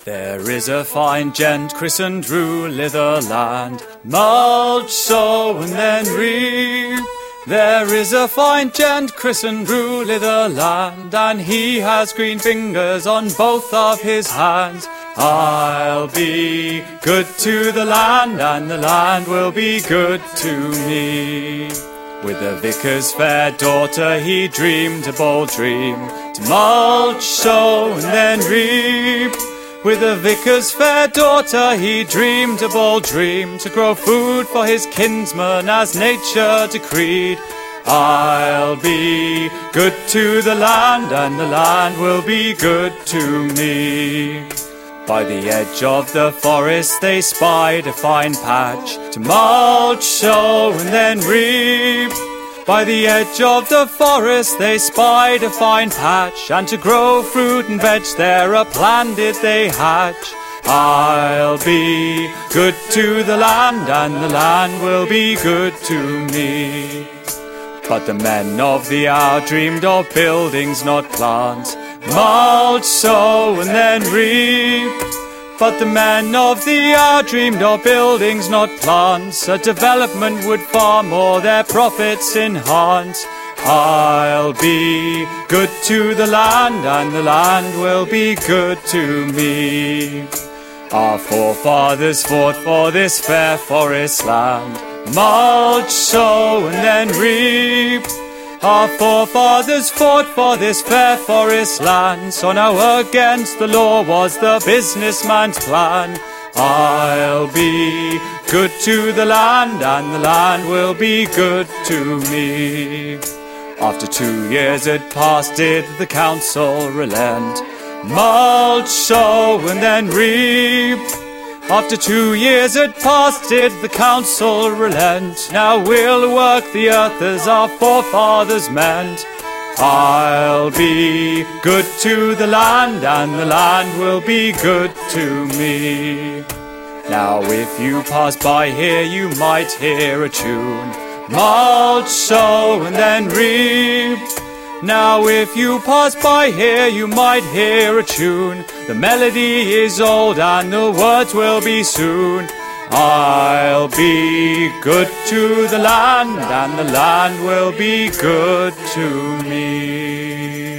There is a fine gent christened Rulitherland, mulch, sow, and then reap. There is a fine gent christened Rulitherland, and he has green fingers on both of his hands. I'll be good to the land, and the land will be good to me. With the vicar's fair daughter he dreamed a bold dream, to mulch, sow, and then reap. With the vicar's fair daughter he dreamed a bold dream, to grow food for his kinsmen as nature decreed. I'll be good to the land, and the land will be good to me. By the edge of the forest they spied a fine patch, to mulch, sow, and then reap. By the edge of the forest they spied a fine patch, and to grow fruit and veg there a plan did they hatch. I'll be good to the land, and the land will be good to me. But the men of the hour dreamed of buildings, not plants, mulch, sow, and then reap. But the men of the hour dreamed of buildings, not plants. A development would far more their profits enhance. I'll be good to the land, and the land will be good to me. Our forefathers fought for this fair forest land, mulch, sow, and then reap. Our forefathers fought for this fair forest land, so now against the law was the businessman's plan. I'll be good to the land, and the land will be good to me. After 2 years had passed did the council relent, mulch, sow, and then reap. After 2 years had passed did the council relent, now we'll work the earth as our forefathers meant. I'll be good to the land, and the land will be good to me. Now if you pass by here you might hear a tune, mulch, sow, and then reap. Now if you pass by here you might hear a tune, the melody is old and the words will be soon. I'll be good to the land, and the land will be good to me.